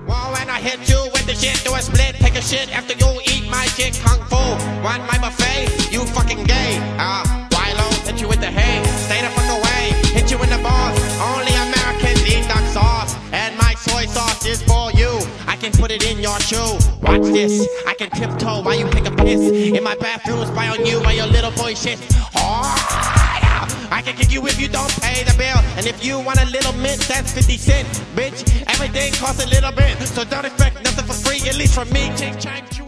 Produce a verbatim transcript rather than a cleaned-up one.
Well, when I hit you with the shit, do a split, take a shit after you eat my shit, kung fu. Want my buffet? You fucking gay. Ah, uh, Wilo, hit you with the hay. Stay the fuck away, hit you in the balls. Only Americans eat duck sauce, and my soy sauce is for you. I can put it in your shoe. Watch this, I can tiptoe while you take a piss. In my bathroom, spy on you while your little boy shit. Oh, yeah. I can kick you if you don't pay the bill. And if you want a little mint, that's fifty cents, bitch. Everything costs a little bit, so don't expect nothing for free, at least from me. Ching, chang, choo.